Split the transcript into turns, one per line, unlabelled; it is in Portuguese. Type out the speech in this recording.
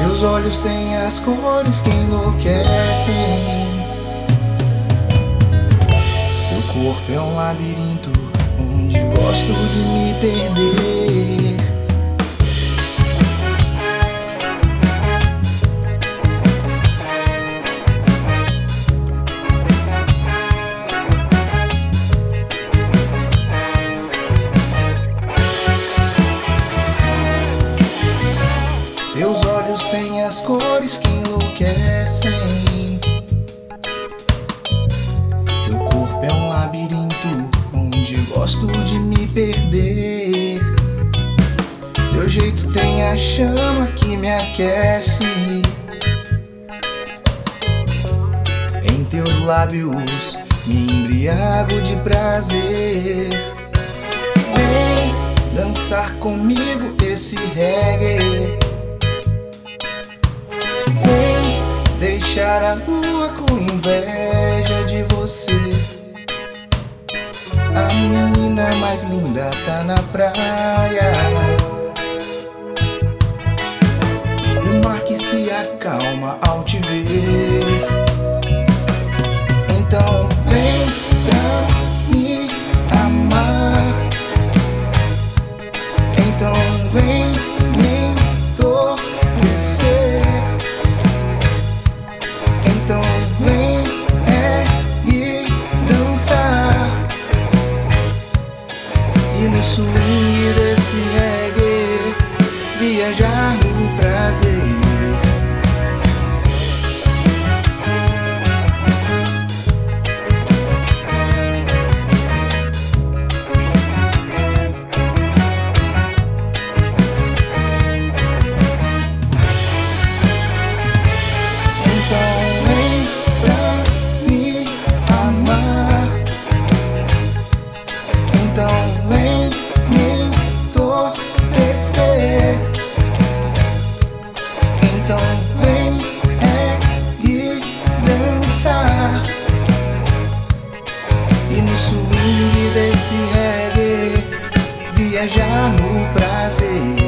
Teus olhos têm as cores que enlouquecem. Teu corpo é um labirinto onde gosto de me perder. Teus olhos têm as cores que enlouquecem. Teu corpo é um labirinto onde gosto de me perder. Teu jeito tem a chama que me aquece. Em teus lábios me embriago de prazer. Vem dançar comigo esse reggae. Deixar a lua com inveja de você. A menina mais linda tá na praia. O mar que se acalma ao te ver. Então vem pra me amar. Então vem me entorpecer. Então vem e dançar. E no swing desse reggae viajar no prazer. Então vem me entorpecer. Então vem e dançar. E no swing desse reggae viajar no prazer.